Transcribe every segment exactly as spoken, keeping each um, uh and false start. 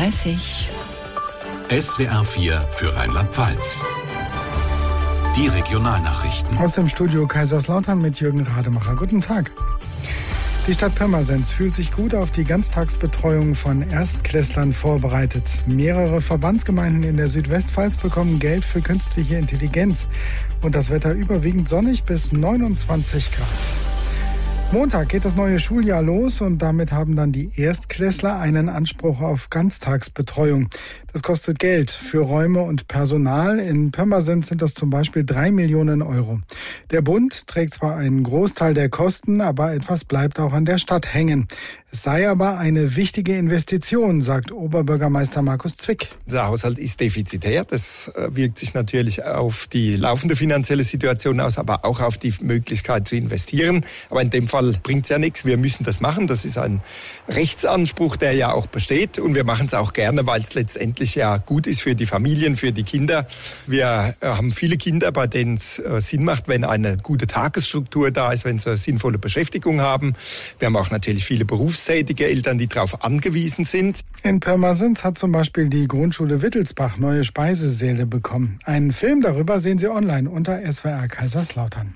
dreißig. S W R vier für Rheinland-Pfalz. Die Regionalnachrichten. Aus dem Studio Kaiserslautern mit Jürgen Rademacher. Guten Tag. Die Stadt Pirmasens fühlt sich gut auf die Ganztagsbetreuung von Erstklässlern vorbereitet. Mehrere Verbandsgemeinden in der Südwestpfalz bekommen Geld für künstliche Intelligenz. Und das Wetter überwiegend sonnig bis neunundzwanzig Grad. Montag geht das neue Schuljahr los und damit haben dann die Erstklässler einen Anspruch auf Ganztagsbetreuung. Das kostet Geld für Räume und Personal. In Pirmasens sind das zum Beispiel drei Millionen Euro. Der Bund trägt zwar einen Großteil der Kosten, aber etwas bleibt auch an der Stadt hängen. Es sei aber eine wichtige Investition, sagt Oberbürgermeister Markus Zwick. Der Haushalt ist defizitär. Das wirkt sich natürlich auf die laufende finanzielle Situation aus, aber auch auf die Möglichkeit zu investieren. Aber in dem Fall bringt es ja nichts. Wir müssen das machen. Das ist ein Rechtsanspruch, der ja auch besteht. Und wir machen es auch gerne, weil es letztendlich ja gut ist für die Familien, für die Kinder. Wir haben viele Kinder, bei denen es Sinn macht, wenn eine gute Tagesstruktur da ist, wenn sie eine sinnvolle Beschäftigung haben. Wir haben auch natürlich viele berufstätige Eltern, die darauf angewiesen sind. In Pirmasens hat zum Beispiel die Grundschule Wittelsbach neue Speisesäle bekommen. Einen Film darüber sehen Sie online unter S W R Kaiserslautern.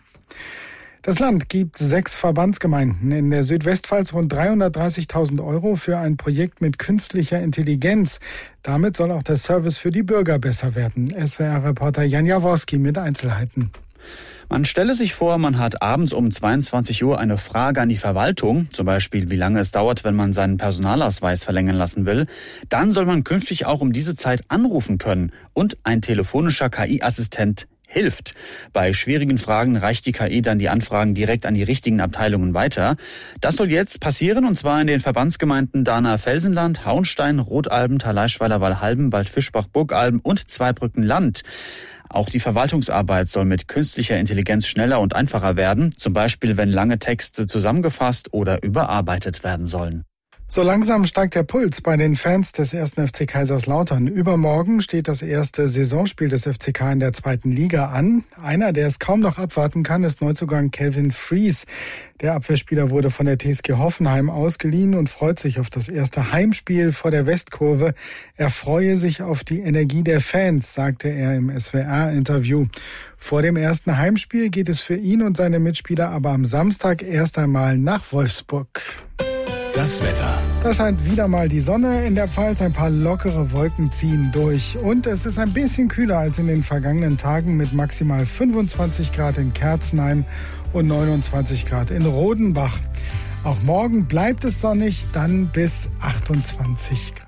Das Land gibt sechs Verbandsgemeinden in der Südwestpfalz rund dreihundertdreißigtausend Euro für ein Projekt mit künstlicher Intelligenz. Damit soll auch der Service für die Bürger besser werden. S W R-Reporter Jan Jaworski mit Einzelheiten. Man stelle sich vor, man hat abends um zweiundzwanzig Uhr eine Frage an die Verwaltung, zum Beispiel wie lange es dauert, wenn man seinen Personalausweis verlängern lassen will. Dann soll man künftig auch um diese Zeit anrufen können und ein telefonischer K I-Assistent hilft. Bei schwierigen Fragen reicht die K I dann die Anfragen direkt an die richtigen Abteilungen weiter. Das soll jetzt passieren, und zwar in den Verbandsgemeinden Dahna-Felsenland, Hauenstein, Rotalben, Thaleischweiler, Walhalben, Waldfischbach, Burgalben und Zweibrücken-Land. Auch die Verwaltungsarbeit soll mit künstlicher Intelligenz schneller und einfacher werden, zum Beispiel wenn lange Texte zusammengefasst oder überarbeitet werden sollen. So langsam steigt der Puls bei den Fans des ersten F C Kaiserslautern. Übermorgen steht das erste Saisonspiel des F C K in der zweiten Liga an. Einer, der es kaum noch abwarten kann, ist Neuzugang Kelvin Fries. Der Abwehrspieler wurde von der T S G Hoffenheim ausgeliehen und freut sich auf das erste Heimspiel vor der Westkurve. Er freue sich auf die Energie der Fans, sagte er im S W R-Interview. Vor dem ersten Heimspiel geht es für ihn und seine Mitspieler aber am Samstag erst einmal nach Wolfsburg. Das Wetter. Da scheint wieder mal die Sonne in der Pfalz, ein paar lockere Wolken ziehen durch und es ist ein bisschen kühler als in den vergangenen Tagen mit maximal fünfundzwanzig Grad in Kerzenheim und neunundzwanzig Grad in Rodenbach. Auch morgen bleibt es sonnig, dann bis achtundzwanzig Grad.